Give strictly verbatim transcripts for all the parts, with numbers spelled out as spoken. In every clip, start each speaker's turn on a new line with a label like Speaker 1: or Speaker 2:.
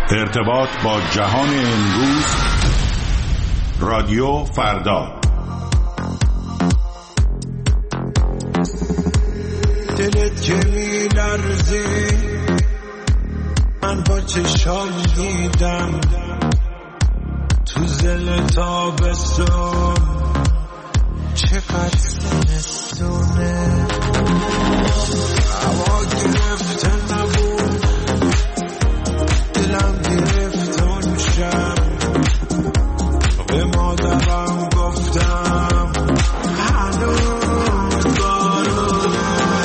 Speaker 1: ارتباط با جهان امروز، رادیو فردا.
Speaker 2: دلت که می لرزی من با چشام دیدم تو زل تابستون چقدر زمستونه، هوا گرفته نبود دلم گرفت اون شب، به مادرم گفتم هنوز بارونه.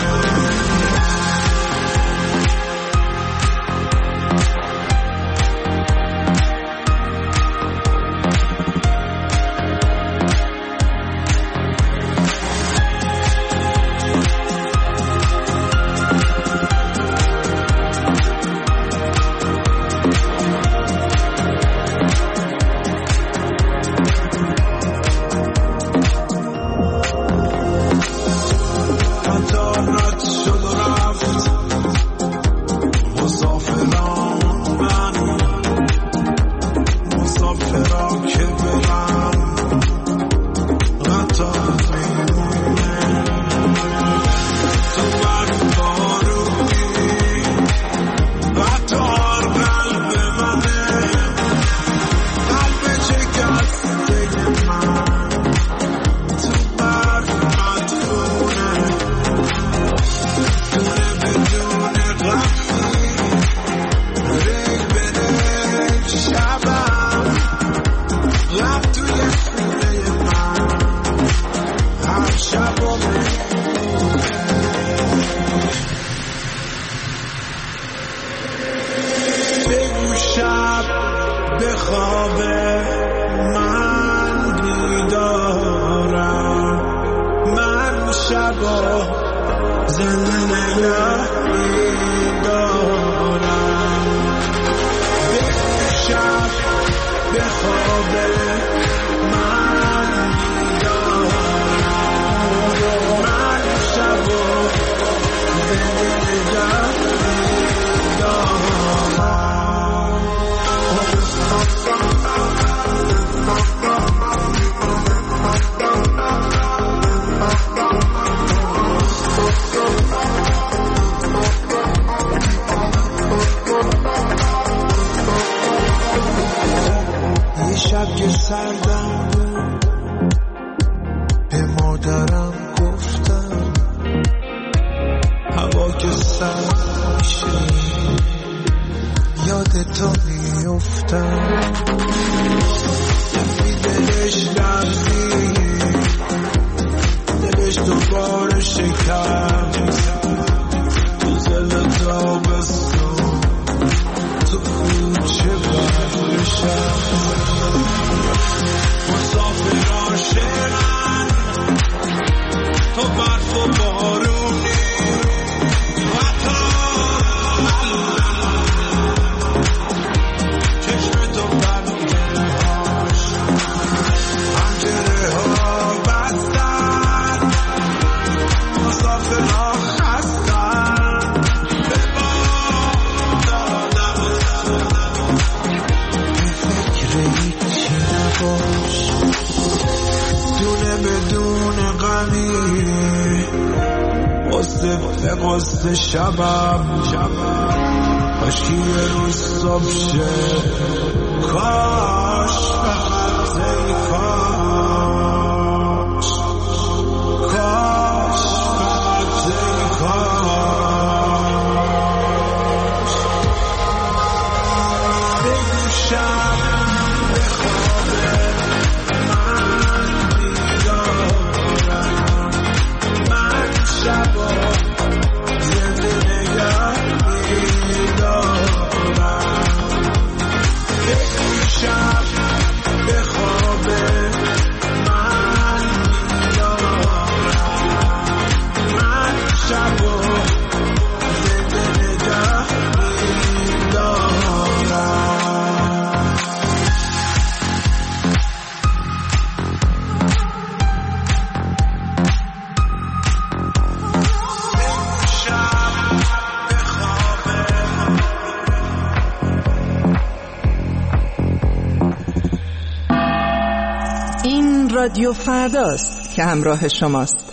Speaker 2: شبم کاش یه روز صبح شه، کاش فقط ای کاش، کاش فقط ای کاش. بگو شب به خوابه من بیدارم، من شبا شب به خوابه من
Speaker 3: رادیو فرداست که همراه شماست.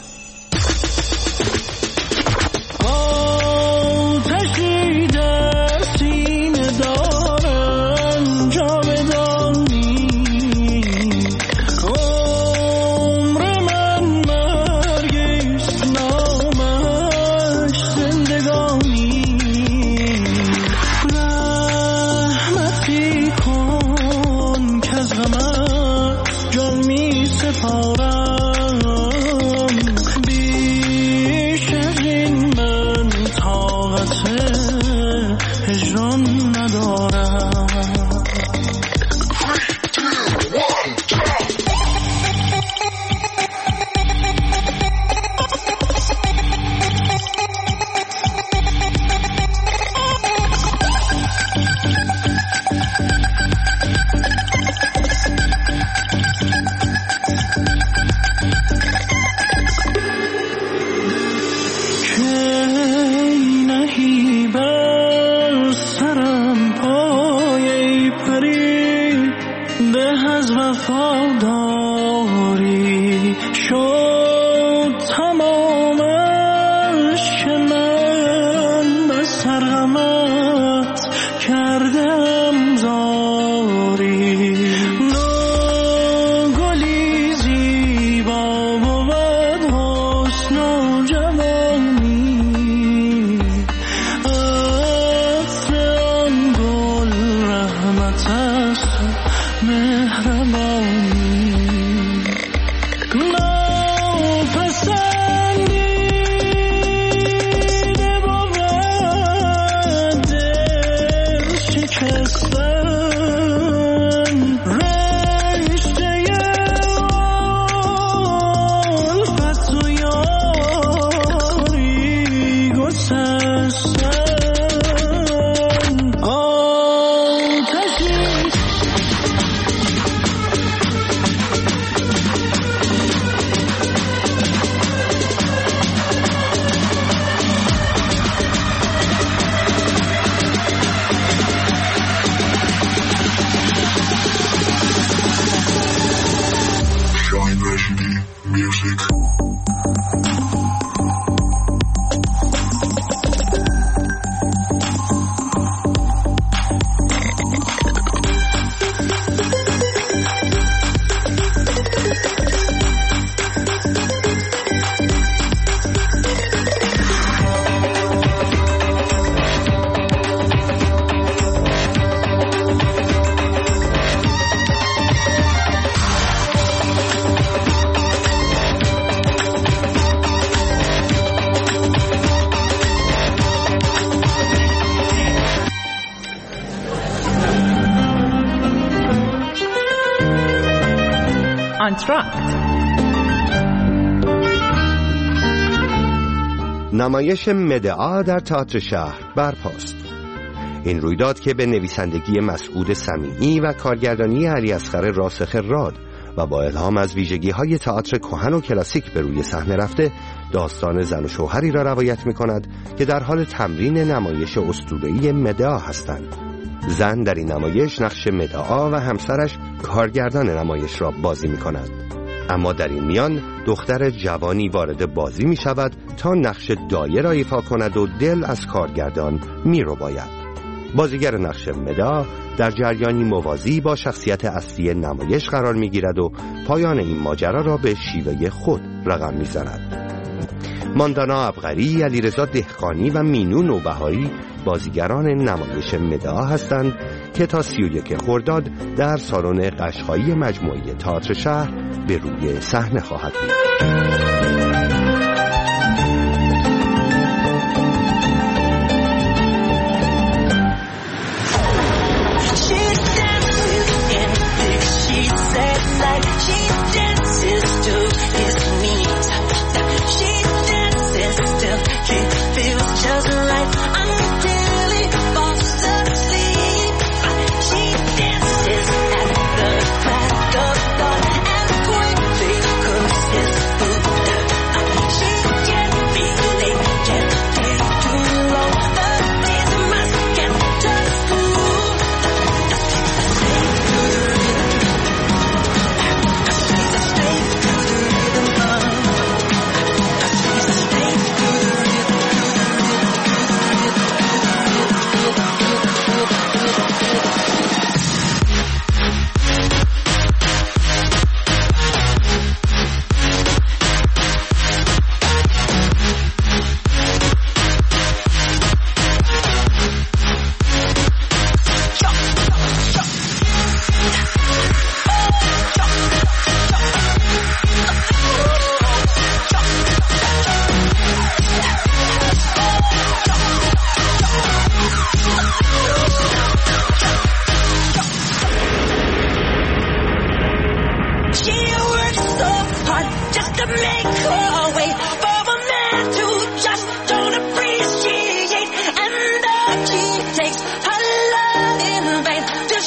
Speaker 4: نمایش مدعا در تئاتر شهر برپاست. این رویداد که به نویسندگی مسعود سمیعی و کارگردانی علی اصغر راسخ راد و با الهام از ویژگی‌های تئاتر کهن و کلاسیک به روی صحنه رفته، داستان زن و شوهری را روایت می‌کند که در حال تمرین نمایش اسطوره‌ای مدعا هستند. زن در این نمایش نقش مدعا و همسرش کارگردان نمایش را بازی می‌کند. اما در این میان دختر جوانی وارد بازی می شود تا نقش دایه را ایفا کند و دل از کارگردان می رو باید. بازیگر نقش مدعا در جریانی موازی با شخصیت اصلی نمایش قرار می گیرد و پایان این ماجرا را به شیوه خود رقم می زند. ماندانا عبقری، علیرضا دهقانی و مینو نوبهاری بازیگران نمایش مدعا هستند که تا سی و یک خرداد در سالن قشقایی مجموعه تئاتر شهر به روی صحنه خواهد بود.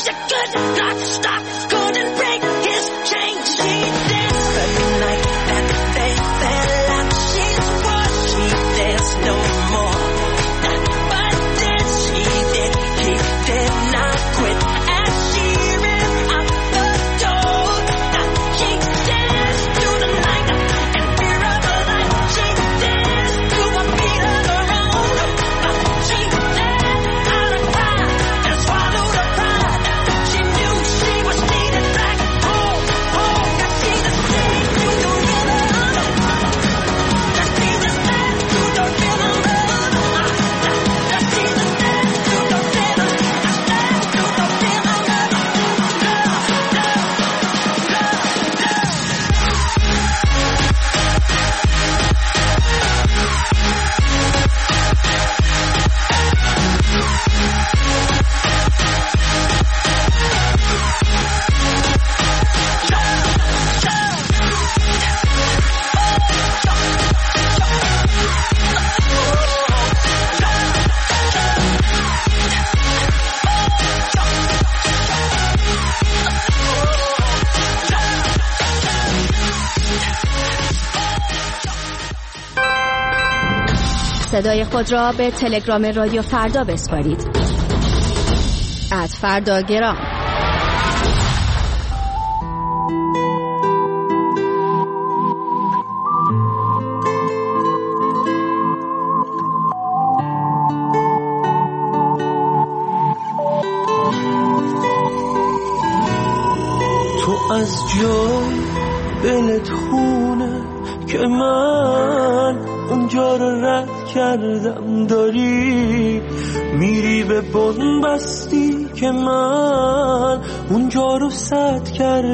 Speaker 5: you could not stop, couldn't break his chain. She danced the night that they fell out. She's what she danced no more. But then she did, he did not quit. As she ran out the door, she danced through the night and fear of her life. She danced to a beat of her own. She let out a cry and swallowed her pride. She knew she was needed back home, home. Now she just danced to the rhythm. Now she just danced to the rhythm. Now she just danced to the rhythm. Now danced to the rhythm.
Speaker 6: صدای خود را به تلگرام رادیو فردا بسپارید. ات فرداگرام.
Speaker 2: تو از جای دلت خونه که من اونجا رو رد کردم، داری میری به بنبستی که من اونجا رو سد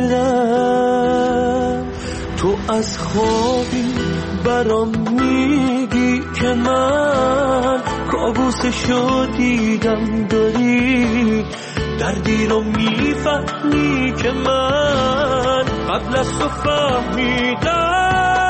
Speaker 2: کردم. تو از خوابی برام میگی که من کابوسشو دیدم، داری دردی رو میفهمی که من قبل از تو فهمیدم.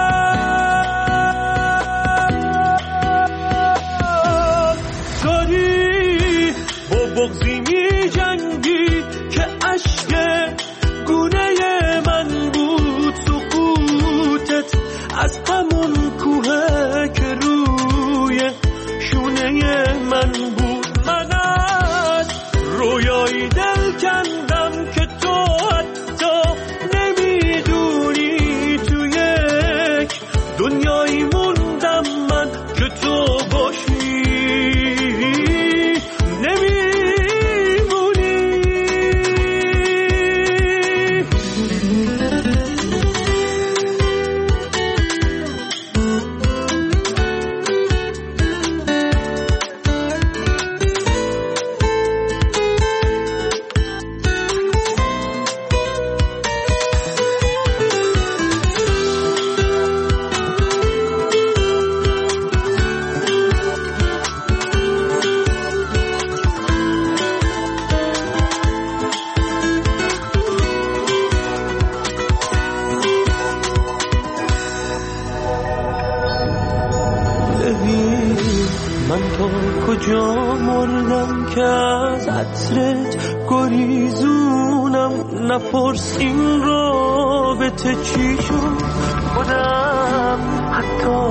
Speaker 2: داری با بغضی می جنگی که عشق گونه من بود، سقوطت از همون کوه که روی شونه من بود. من از رویایی دل کندم که تو حتی نمیدونی، تو یک دنیایی موندم من که تو باشی کجا مردم که از عطرت گریزونم، نپرس این رابطه چی شد خودم حتی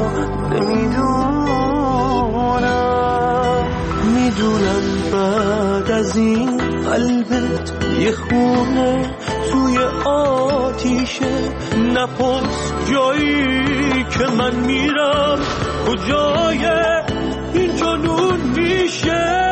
Speaker 2: نمیدونم. میدونم بعد از این قلبت یه خونه توی آتیشه، نپرس جایی که من میرم کجای این جنون میشه.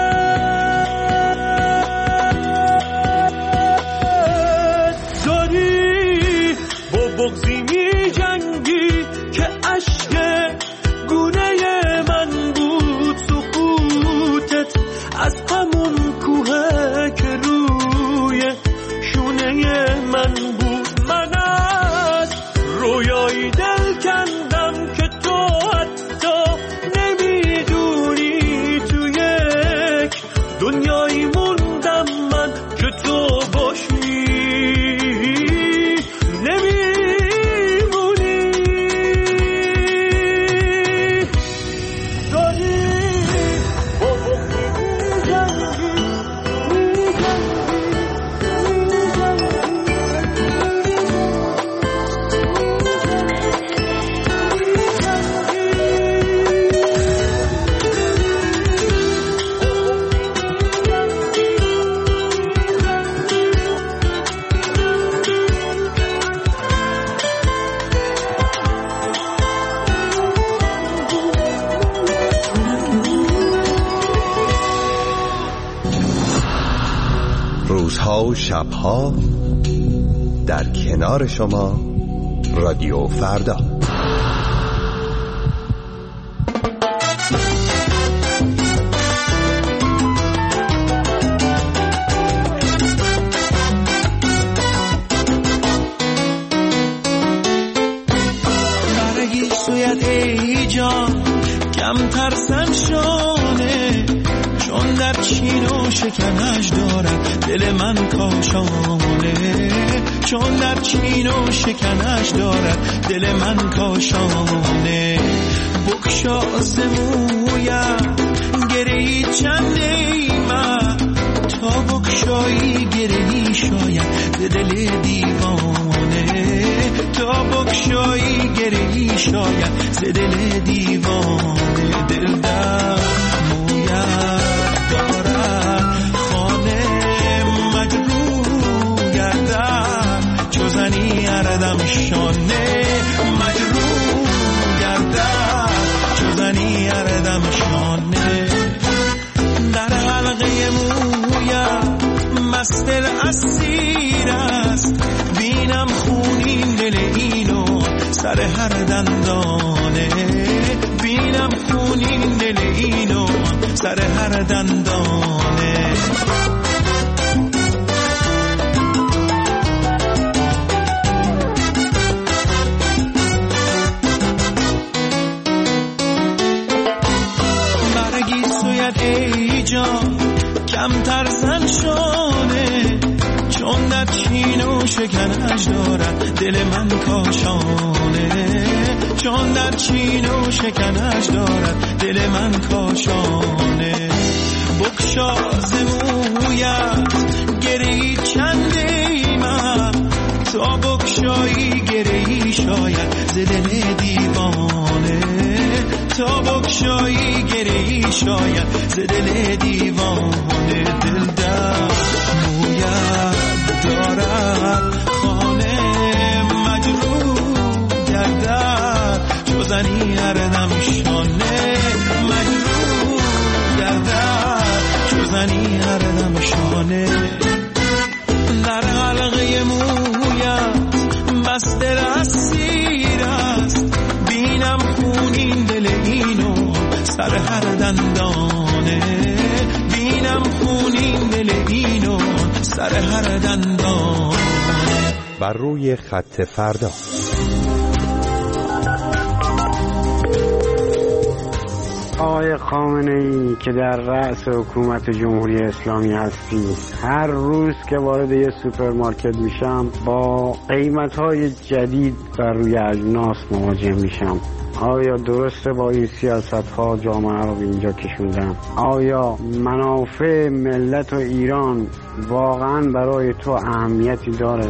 Speaker 2: داری با بغضی می جنگی که عشق گونه من بود، سقوطت از همون کوه که روی شونه من بود. من از رویایی دل کندم که تو حتی نمیدونی، تو یک دنیایی موندم من که تو باشی نمیمونی. داری با بغضی می‌جنگی می‌جنگی
Speaker 4: روزها و شبها در کنار شما رادیو فردا.
Speaker 2: برگی سویت ای جان کم ترسن شانه، چون در چین و شکنش دارد دل من کاشانه، چون در چین و شکنش دارد دل من کاشانه. بکشا زمویم گرهی چنده من، تا بکشایی گرهی شاید دل دیوانه، تا بکشایی گرهی شاید دل دیوانه. دل در موید دارد خانه مجروح گردد، چو زنی اردم شانه مجروح گردد، چو زنی اردم شانه. در حلقه مویم مستر اسیر است، بینم خونین دل اینو سر هر دندانه، بینم خونین دل اینو سر هر دندانه. برگی سویت ای جان کم ترسن شانه، چون در چین و شکنش دارد دل من کاشانه، چون در چین و شکنش دارد دل من کاشانه. بکشا زمویت گرهی چنده من، تا بکشایی گرهی شاید ز دل دیوانه، تا بکشایی گرهی شاید ز دل دیوانه. دل در موید دارد خانه مجروح گردد، چو زنی اردم شانه مجروح گردد، چو زنی اردم شانه. در حلقه مویت بستر اسیر است، بینم خونین دل اینو سر هر دندانه، بینم خونین دل اینو سر هر دندانه.
Speaker 4: بر روی خط فردا.
Speaker 7: آقای خامنه‌ای که در رأس حکومت جمهوری اسلامی هستی، هر روز که وارد یه سوپرمارکت میشم با قیمت‌های جدید بر روی اجناس مواجه میشم. آیا درسته با این سیاست‌ها جامعه رو به اینجا کشوندن؟ آیا منافع ملت و ایران واقعاً برای تو اهمیتی داره؟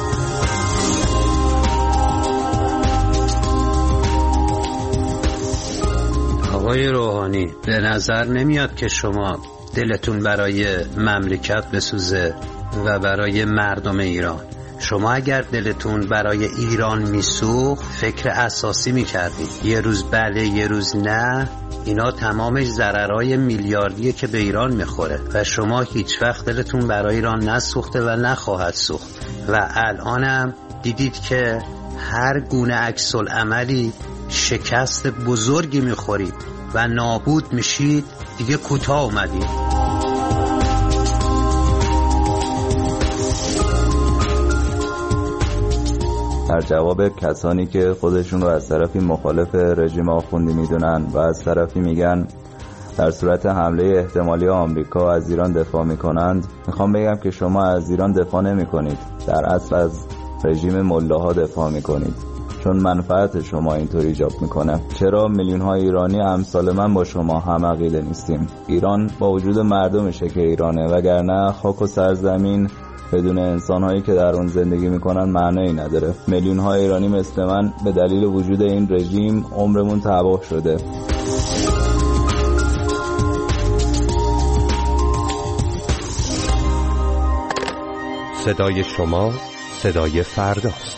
Speaker 8: آقای روحانی، به نظر نمیاد که شما دلتون برای مملکت بسوزه و برای مردم ایران. شما اگر دلتون برای ایران میسوخت فکر اساسی میکردید. یه روز بله یه روز نه، اینا تمامش ضررهای میلیاردیه که به ایران میخوره و شما هیچ وقت دلتون برای ایران نسوخته و نخواهد سوخت. و الانم دیدید که هر گونه عکس العملی شکست بزرگی میخورید و نابود میشید. دیگه کوتاه اومدید.
Speaker 9: در جواب کسانی که خودشون رو از طرفی مخالف رژیم آخوندی میدونن و از طرفی میگن در صورت حمله احتمالی آمریکا از ایران دفاع میکنند، میخوام بگم که شما از ایران دفاع نمی کنید، در اصل از رژیم ملاها دفاع میکنید، چون منفعت شما اینطور ایجاب میکنه. چرا میلیون های ایرانی امثال من با شما هم عقیده نیستیم؟ ایران با وجود مردمشه که ایرانه، وگرنه خاک و سرزمین بدون انسان‌هایی که در اون زندگی میکنن معنی نداره. میلیون های ایرانی مثل من به دلیل وجود این رژیم عمرمون تباه شده.
Speaker 4: صدای شما صدای فرداست.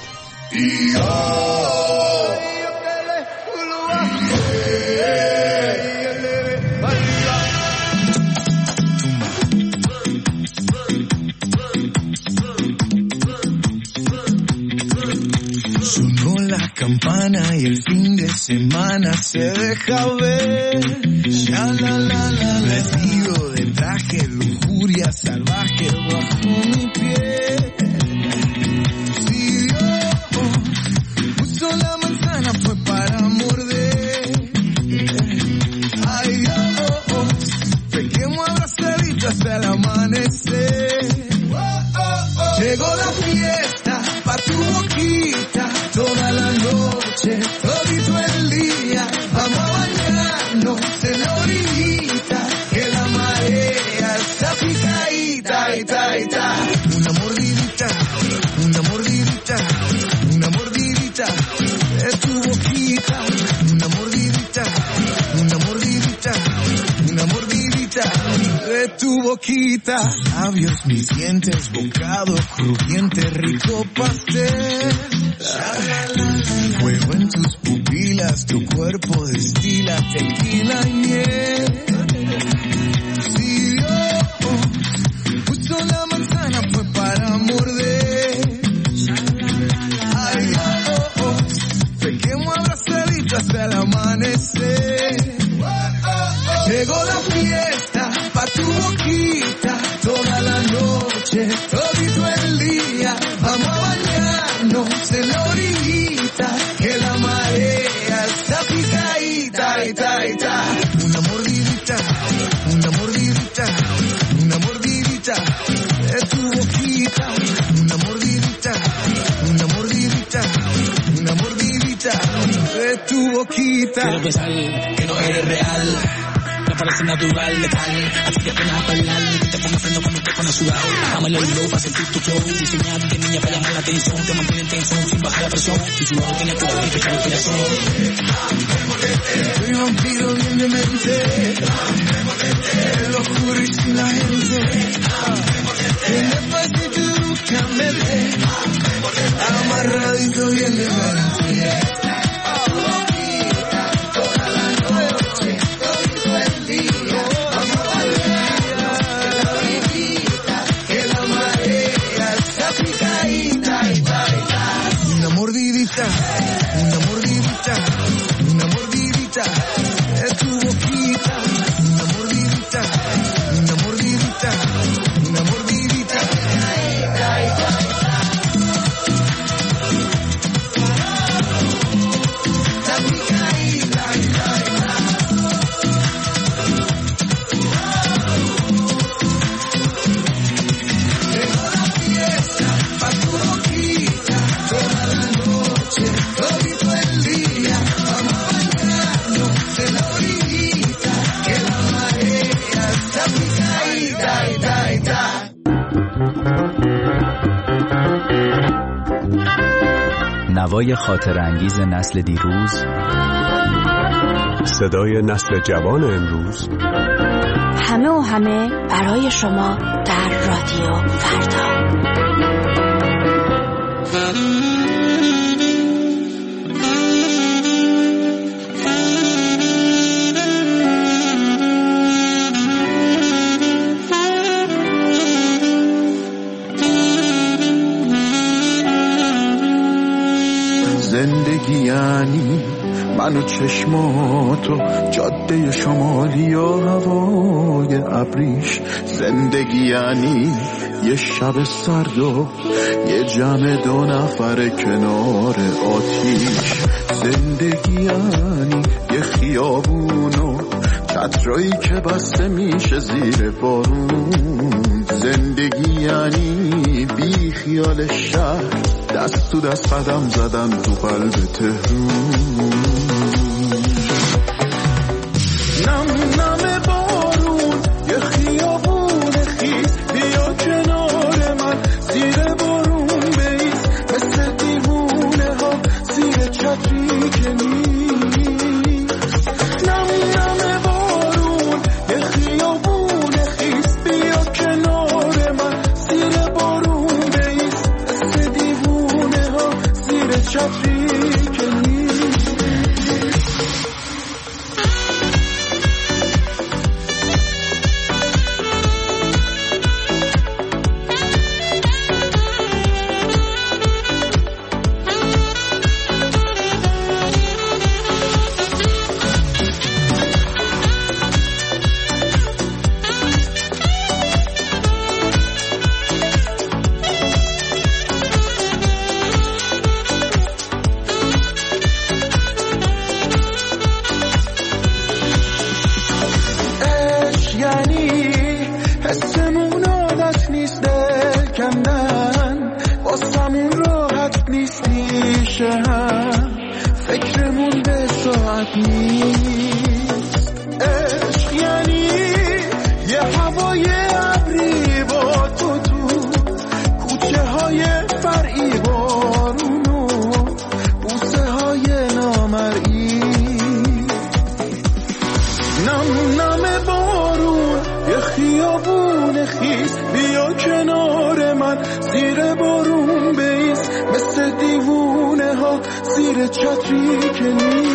Speaker 10: campana y el fin de semana se deja ver. Ya la la la, vestido de traje, lujuria salvaje bajo mi piel. Si Dios puso la manzana fue para morder. Ay Dios, pequemos abrazaditos hasta el amanecer. Llegó la fiesta pa' tu boquita, toda la noche, todito el día. Vamos a bañarnos en la orillita, que la marea está picadita, ita, ita. Una mordidita, una mordidita, una mordidita de tu boquita. Una mordidita, una mordidita, una mordidita de tu boquita. Labios, mis dientes, bocado crujiente, rico pastel. Fuego en tus pupilas, tu cuerpo destila tequila y miel. Si Dios puso la manzana fue para morder. Ay Dios, pequemos abrazaditos hasta el amanecer. Llegó la fiesta pa' tu boquita, toda la noche, todito el día. Vamos a bañarnos en la orillita, que la marea está picadita, ita, ita. Una mordidita, una mordidita, una mordidita de tu boquita. Una mordidita, una mordidita, una mordidita de tu boquita.
Speaker 11: Quiero pensar que no eres real, me parece natural, letal. Así que apenas a bailar, te pongo freno cuando te pones sudado. Amalo el low para sentir tu flow, diseñar de niña para llamar la atención. Te mantiene en tensión sin bajar la presión, y tu no tiene poder que echar inspiración.
Speaker 10: Soy vampiro bien de mente, lo oscuro y sin la gente. En el pasito búscame, amarradito bien de mente. Una mordidita, una mordidita de tu boquita. Una mordidita, una mordidita, una mordidita. Llegó la fiesta pa' tu boquita, toda la noche, todito el día. Vamos a bañarnos en la orillita, que la marea está picadita, ita, ita.
Speaker 12: نوای خاطر انگیز نسل دیروز،
Speaker 13: صدای نسل جوان امروز،
Speaker 14: همه و همه برای شما در رادیو فردا.
Speaker 15: زندگی یعنی من و چشماتو، جاده شمالی و هوای ابریش. زندگی یعنی یه شب سرد و یه جمع دو نفر کنار آتیش. زندگی یعنی یه خیابون و چترایی که بسته میشه زیر بارون. زندگی یعنی بی خیال شهر، دست تو دست قدم زدن تو قلب تهرون. نم نم بارون یه خیابون خیس، بیا کنار من زیر بارون بیس. مثل دیوونه ها زیر چتری که نیست. نم نم بارون یه خیابون خیس، بیا کنار من زیر بارون بیس. مثل دیوونه ها زیر چتری که نیست. نیست دل کندن، واسمون راحت نیست پیشه هم، فکرمون به ساعت نیست. عشق یعنی یه هوای ابری با تو تو کوچه های فرعی، بارون و بوسه های نامرئی، نم نم بارون یه خیابون خیس، بیا کنار من زیر بارون بیس، مثل دیوونه ها زیر چتری که نیست.